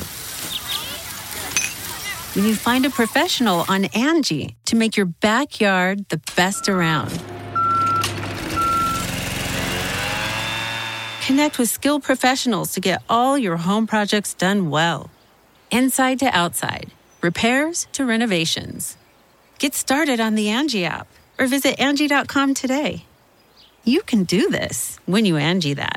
when you find a professional on Angie to make your backyard the best around. Connect with skilled professionals to get all your home projects done well. Inside to outside, repairs to renovations. Get started on the Angie app or visit Angie dot com today. You can do this when you Angie that.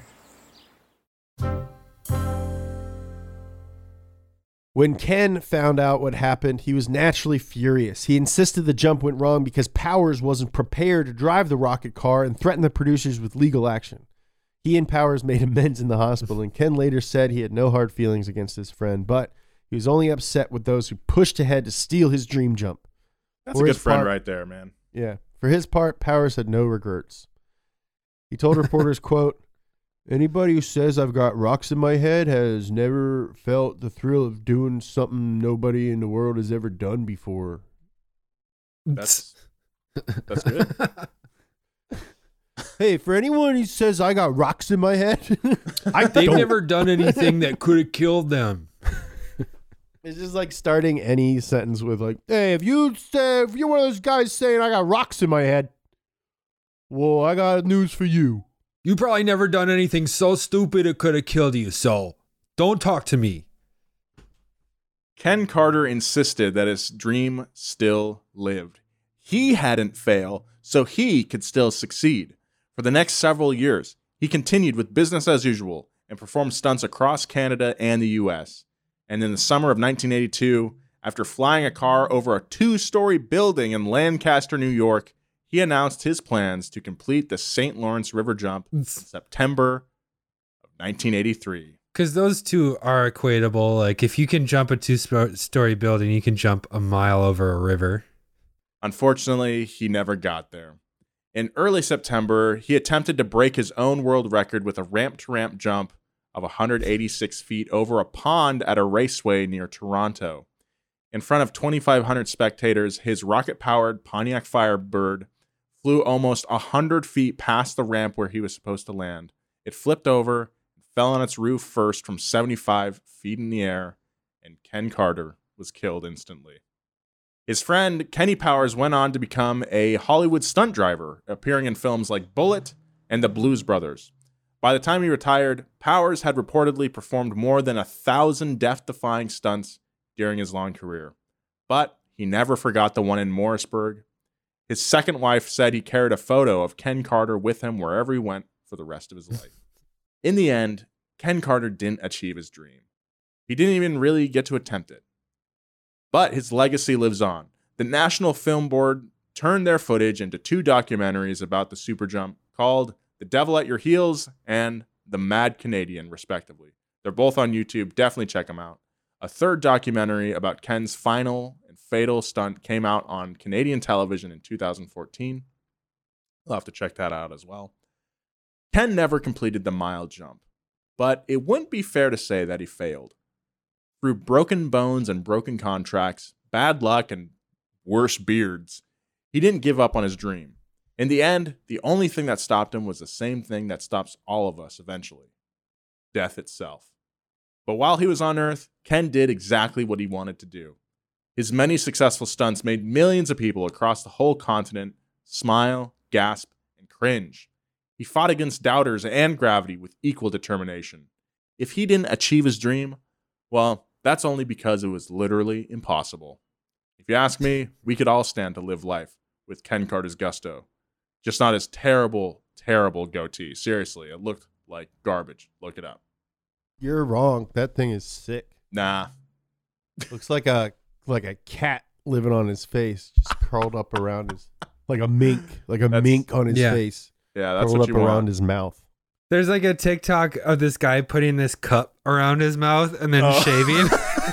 When Ken found out what happened, he was naturally furious. He insisted the jump went wrong because Powers wasn't prepared to drive the rocket car and threatened the producers with legal action. He and Powers made amends in the hospital, and Ken later said he had no hard feelings against his friend, but he was only upset with those who pushed ahead to steal his dream jump. That's For a his good friend part- right there, man. Yeah. For his part, Powers had no regrets. He told reporters, quote, "Anybody who says I've got rocks in my head has never felt the thrill of doing something nobody in the world has ever done before." That's that's good. Hey, for anyone who says I got rocks in my head, I They've don't. never done anything that could have killed them. It's just like starting any sentence with like, "Hey, if you say if you're one of those guys saying I got rocks in my head, well, I got news for you." You probably never done anything so stupid it could have killed you, so don't talk to me. Ken Carter insisted that his dream still lived. He hadn't failed, so he could still succeed. For the next several years, he continued with business as usual and performed stunts across Canada and the U S. And in the summer of nineteen eighty-two, after flying a car over a two-story building in Lancaster, New York, he announced his plans to complete the Saint Lawrence River jump in September of nineteen eighty-three. Because those two are equatable. Like, if you can jump a two-story building, you can jump a mile over a river. Unfortunately, he never got there. In early September, he attempted to break his own world record with a ramp-to-ramp jump of one hundred eighty-six feet over a pond at a raceway near Toronto. In front of twenty-five hundred spectators, his rocket-powered Pontiac Firebird flew almost one hundred feet past the ramp where he was supposed to land. It flipped over, fell on its roof first from seventy-five feet in the air, and Ken Carter was killed instantly. His friend Kenny Powers went on to become a Hollywood stunt driver, appearing in films like Bullet and The Blues Brothers. By the time he retired, Powers had reportedly performed more than a thousand death-defying stunts during his long career. But he never forgot the one in Morrisburg. His second wife said he carried a photo of Ken Carter with him wherever he went for the rest of his life. In the end, Ken Carter didn't achieve his dream. He didn't even really get to attempt it. But his legacy lives on. The National Film Board turned their footage into two documentaries about the super jump called The Devil at Your Heels and The Mad Canadian, respectively. They're both on YouTube. Definitely check them out. A third documentary about Ken's final and fatal stunt came out on Canadian television in two thousand fourteen. We'll have to check that out as well. Ken never completed the mile jump, but it wouldn't be fair to say that he failed. Through broken bones and broken contracts, bad luck, and worse beards, he didn't give up on his dream. In the end, the only thing that stopped him was the same thing that stops all of us eventually: death itself. But while he was on Earth, Ken did exactly what he wanted to do. His many successful stunts made millions of people across the whole continent smile, gasp, and cringe. He fought against doubters and gravity with equal determination. If he didn't achieve his dream, well, that's only because it was literally impossible. If you ask me, we could all stand to live life with Ken Carter's gusto. Just not his terrible, terrible goatee. Seriously, it looked like garbage. Look it up. You're wrong. That thing is sick. Nah. Looks like a like a cat living on his face, just curled up around his, like a mink, like a That's- mink on his Yeah. face. Yeah, that's curled what up you around want. his mouth. There's like a TikTok of this guy putting this cup around his mouth and then Oh. shaving.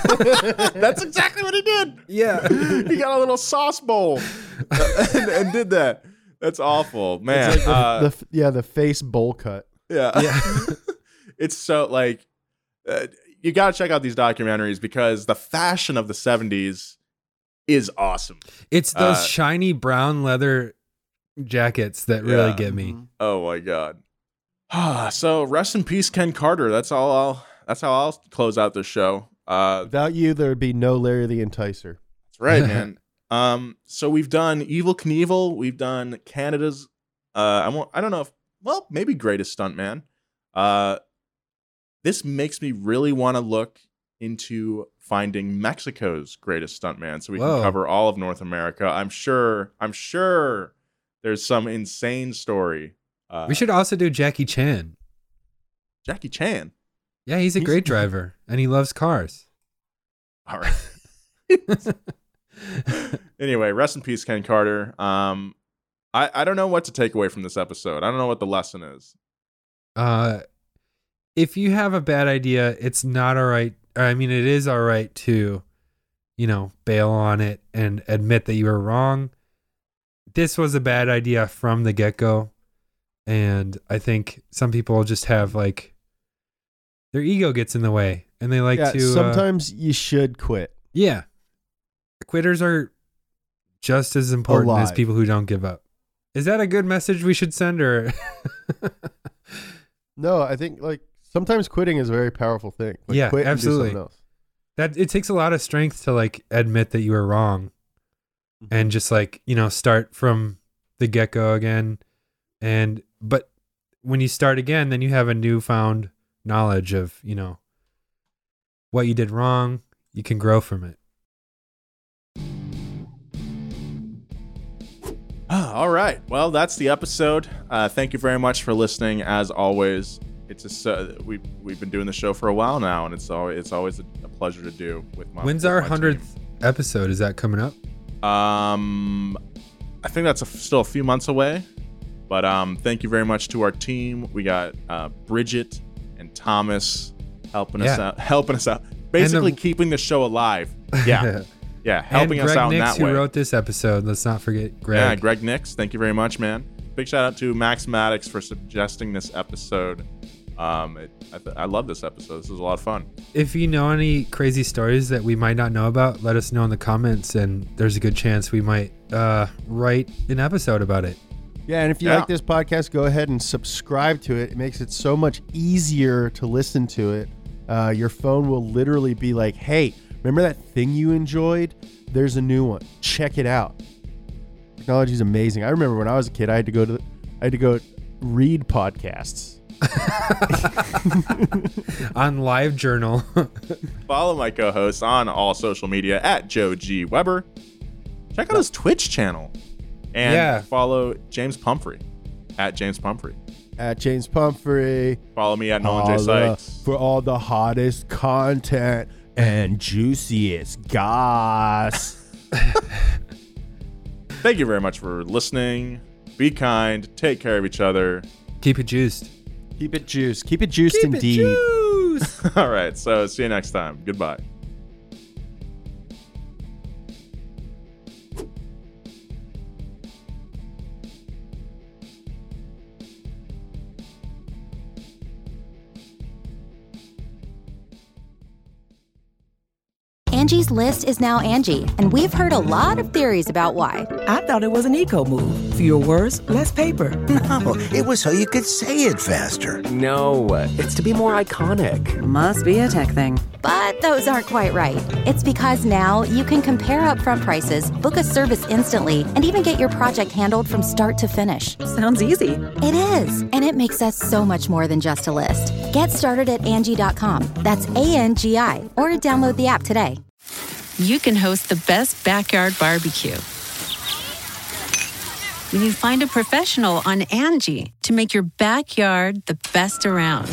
That's exactly what he did. Yeah. He got a little sauce bowl and, and did that. That's awful, man. It's like the, Uh, the f- yeah, the face bowl cut. yeah. Yeah. It's so like, uh, you got to check out these documentaries because the fashion of the seventies is awesome. It's those Uh, shiny brown leather jackets that really Yeah. get me. Oh my god. So rest in peace, Ken Carter. That's all. I'll. That's how I'll close out this show. Uh, Without you, there would be no Larry the Enticer. That's right, man. um. So we've done Evel Knievel. We've done Canada's. Uh. I won't. I don't know if. Well, maybe greatest stuntman. Uh. This makes me really want to look into finding Mexico's greatest stuntman, so we Whoa. can cover all of North America. I'm sure. I'm sure there's some insane story. Uh, We should also do Jackie Chan. Jackie Chan. Yeah, he's a He's- great driver and he loves cars. All right. Anyway, rest in peace, Ken Carter. Um, I, I don't know what to take away from this episode. I don't know what the lesson is. Uh, if you have a bad idea, it's not all right. I mean, it is all right to, you know, bail on it and admit that you were wrong. This was a bad idea from the get-go. And I think some people just have like their ego gets in the way and they like yeah, to. uh, sometimes you should quit. yeah. Quitters are just as important as Alive. people who don't give up. Is that a good message we should send or? No, I think like sometimes quitting is a very powerful thing. Like, Yeah, quit absolutely. And do something else. That it takes a lot of strength to like admit that you were wrong and just like, you know, start from the get-go again. And but when you start again, then you have a newfound knowledge of, you know, what you did wrong. You can grow from it. All right. Well, that's the episode. Uh, thank you very much for listening. As always, it's just, uh, we we've been doing the show for a while now, and it's always it's always a, a pleasure to do with my. When's with our my hundredth episode? Is that coming up? team. Um, I think that's a, still a few months away, but um, thank you very much to our team. We got uh, Bridget and Thomas helping us Yeah. out, helping us out, basically the- keeping the show alive. Yeah, yeah, helping and us Greg out in Nix, that who way. wrote this episode. Let's not forget Greg. Yeah, Greg Nix, thank you very much, man. Big shout out to Max Maddox for suggesting this episode. Um, it, I, th- I love this episode. This was a lot of fun. If you know any crazy stories that we might not know about, let us know in the comments, and there's a good chance we might uh, write an episode about it. Yeah, and if you Yeah. like this podcast, go ahead and subscribe to it. It makes it so much easier to listen to it. Uh, your phone will literally be like, hey, remember that thing you enjoyed? There's a new one. Check it out. Technology is amazing. I remember when I was a kid, I had to go to, I had to go read podcasts. On LiveJournal. Follow my co-host on all social media at Joe G. Weber. Check out his Twitch channel. And Yeah. follow James Pumphrey at James Pumphrey. At James Pumphrey. Follow me at Nolan all J. the- Sykes. for all the hottest content and juiciest goss. Thank you very much for listening. Be kind. Take care of each other. Keep it juiced. Keep it juiced. Keep it juiced Keep it indeed. juiced. All right. So see you next time. Goodbye. Angie's List is now Angie, and we've heard a lot of theories about why. I thought it was an eco move. Fewer words, less paper. No, it was so you could say it faster. No, it's to be more iconic. Must be a tech thing. But those aren't quite right. It's because now you can compare upfront prices, book a service instantly, and even get your project handled from start to finish. Sounds easy. It is, and it makes us so much more than just a list. Get started at Angie dot com. That's A N G I, or download the app today. You can host the best backyard barbecue when you find a professional on Angie to make your backyard the best around.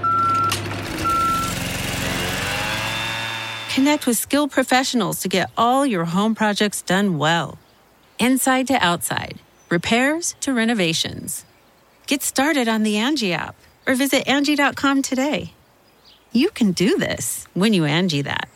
Connect with skilled professionals to get all your home projects done well. Inside to outside, repairs to renovations. Get started on the Angie app or visit Angie dot com today. You can do this when you Angie that.